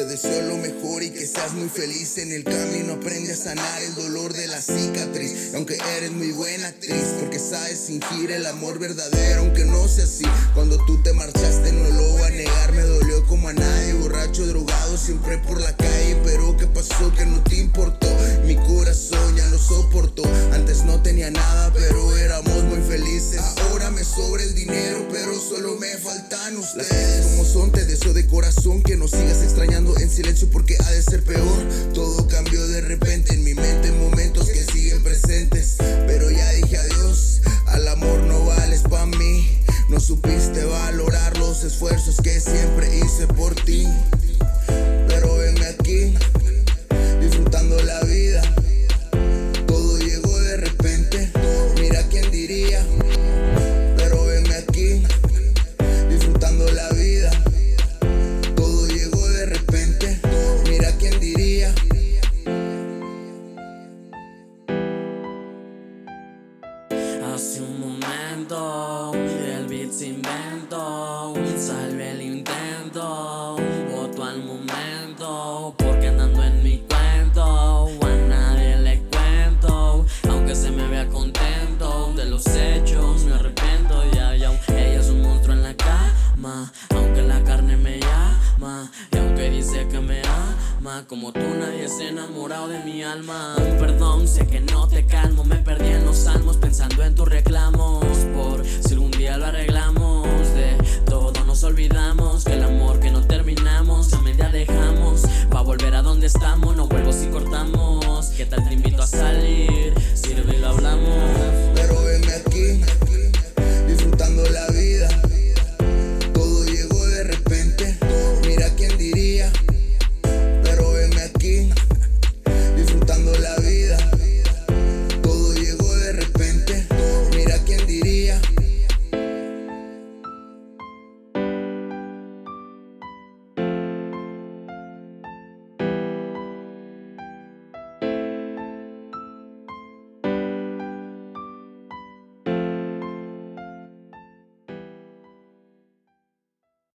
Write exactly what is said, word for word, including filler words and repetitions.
Te deseo lo mejor y que seas muy feliz. En el camino aprende a sanar el dolor de la cicatriz. Y aunque eres muy buena actriz, porque sabes fingir el amor verdadero, aunque no sea así. Cuando tú te marchaste no lo voy a negar, me dolió como a nadie. Borracho, drogado, siempre por la calle. Pero ¿qué pasó? Que no te importó. Mi corazón ya lo soportó. Antes no tenía nada, pero éramos muy felices. Ahora me sobra el dinero, pero solo me faltan ustedes. Las cosas como son, te deseo de corazón que no sigas extrañando en silencio, porque ha de ser peor. Todo cambió de repente en mi mente, en momentos que siguen presentes. Pero ya dije adiós, al amor no vales pa' mí. No supiste valorar los esfuerzos que siempre hice por ti. Pero venme aquí, disfrutando la vida. Todo llegó de repente, mira quién diría. Pero venme aquí, disfrutando la vida. Todo llegó de repente, mira quién diría. Hace un momento el beat se inventó, salvé el intento, voto al momento, porque andando en mi cuento, a nadie le cuento, aunque se me vea contento de los hechos, me arrepiento, ya, ya. Ella es un monstruo en la cama, aunque la carne me llama, y aunque dice que me ama, como tú nadie se ha enamorado de mi alma. Un perdón, sé que no te calmo, me perdí en los